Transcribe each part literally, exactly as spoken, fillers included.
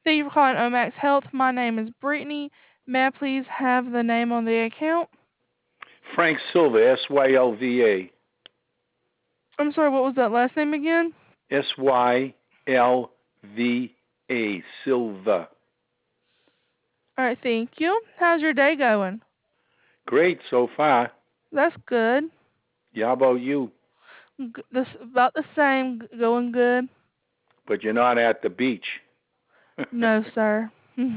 Thank you for calling Omax Health. My name is Brittany. May I please have the name on the account? Frank Silva, S Y L V A. I'm sorry, what was that last name again? S Y L V A, Silva. All right, thank you. How's your day going? Great so far. That's good. Yeah, how about you? G- This about the same. g- Going good. But you're not at the beach. No, sir.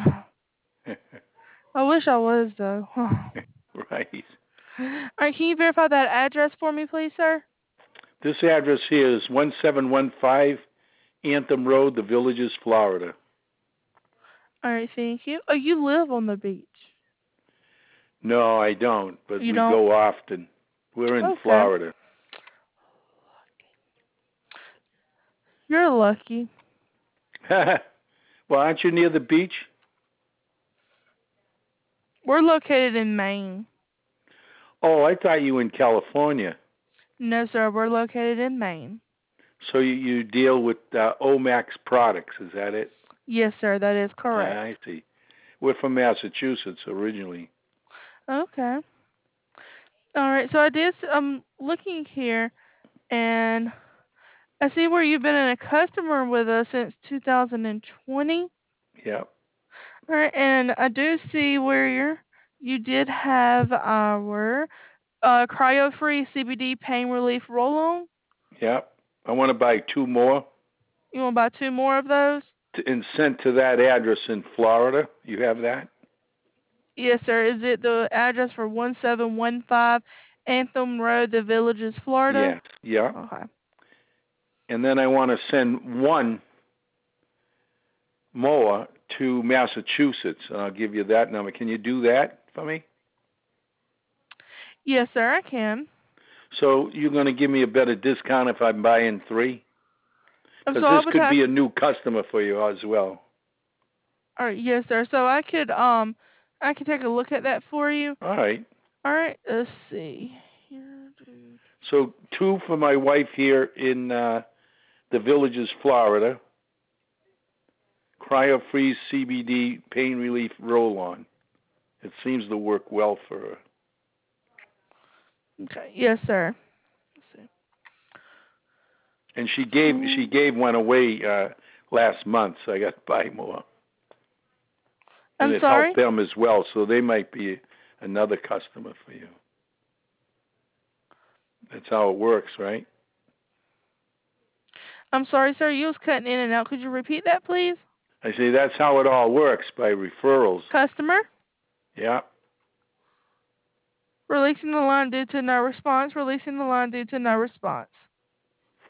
I wish I was though. All Right. right, can you verify that address for me, please, sir? This address here is one seven one five Anthem Road, The Villages, Florida. All right, thank you. Oh, you live on the beach. No, I don't, but You we don't? go often. We're in Okay. Florida. You're lucky. Well, aren't you near the beach? We're located in Maine. Oh, I thought you were in California. No, sir. We're located in Maine. So you, you deal with uh, Omax products, is that it? Yes, sir. That is Uh, correct. I see. We're from Massachusetts originally. Okay. All right. So I did. s- I'm looking here, and I see where you've been a customer with us since two thousand twenty. Yep, All right, and I do see where you're. You did have our uh, cryo-free C B D pain relief roll-on. yep. I want to buy two more You want to buy two more of those? to, and sent to that address in Florida. You have that? Yes, sir. Is it the address for one seven one five Anthem Road, The Villages, Florida? Yes. Yeah. Okay. And then I want to send one more to Massachusetts. And I'll give you that number. Can you do that for me? Yes, sir. I can. So you're going to give me a better discount if I'm buying three? Um, Because so I this would could have. be a new customer for you as well. All right. Yes, sir. So I could um, I could take a look at that for you. All right. All right. Let's see. Here, dude. So two for my wife here in uh, the Villages, Florida. Cryo Freeze C B D pain relief roll on. It seems to work well for her. Okay. Yes, sir. Let's see. And she gave she Um, gave one away uh, last month, so I got to buy more. And I'm it helped sorry. them as well, so they might be another customer for you. That's how it works, right? I'm sorry, sir. You was cutting in and out. Could you repeat that, please? I say that's how it all works by referrals. Customer Yeah. releasing the line due to no response. Releasing the line due to no response.